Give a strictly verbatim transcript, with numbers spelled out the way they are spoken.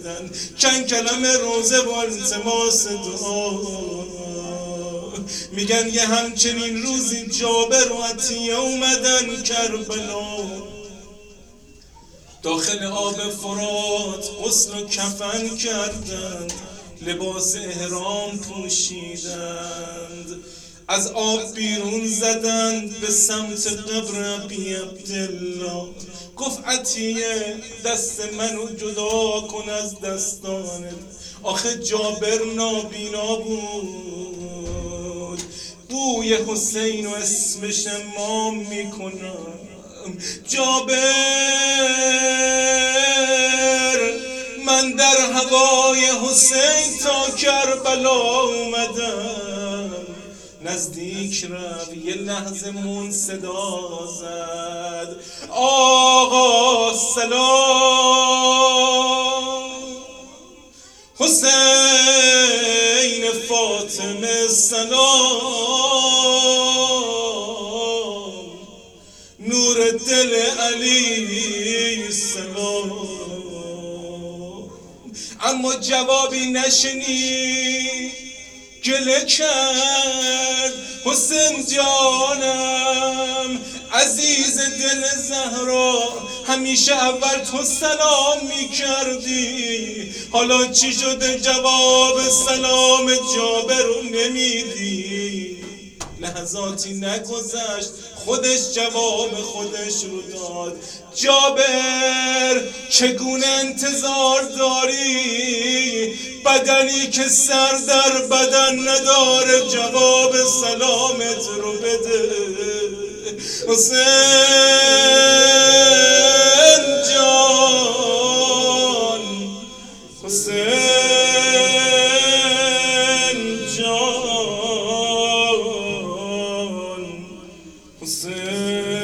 زدن، چند کلمه روزه و التماس دعا. میگن یه همچنین روزی جابر و عطیه اومدن کربلا، داخل آب فرات غسل و کفن کردند، لباس احرام پوشیدند، از آب بیرون زدند به سمت قبر ابی عبدالله. گفت عطیه دست منو جدا کن از دستانت. آخه جابر نابینا بود، بوی حسین و اسمش امام میکنم. جابر من در هوای حسین تا کربلا اومدم، نزدیک رفت یه لحظه مون صدا زد، آقا سلام. حسین فاطمه سلام، نور دل علی سلام. اما جوابی نشنید، گله کرد حسین جانم عزیز دل زهرا، همیشه اول تو سلام می کردی، حالا چی شده جواب سلام جابر رو نمیدی؟ لحظاتی نگذشت خودش جواب خودش رو داد، جابر چگونه انتظار داری بدنی که سر در بدن نداره جواب سلامت رو بده. حسین جان، حسین جان، حسین